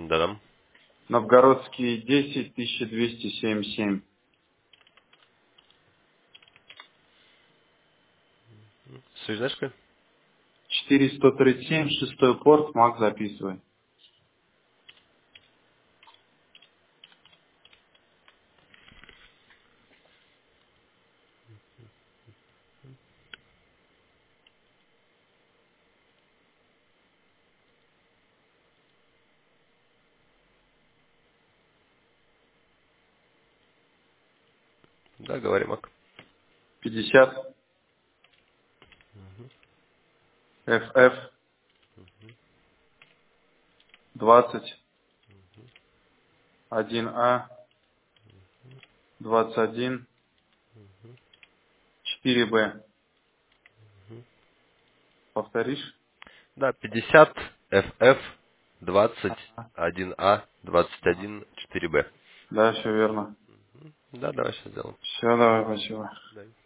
Да-да. Новгородский 10 1277. Слышь, знаешь какой? 4137, 6 порт, МАК записывай. Да, говори, Мак. 50 FF 20 1А 21 4Б. Повторишь? Да, 50 FF 20 Ага. 1A 21 4B. Да, все верно. Да, давай сейчас сделаем. Все, давай, спасибо. Да.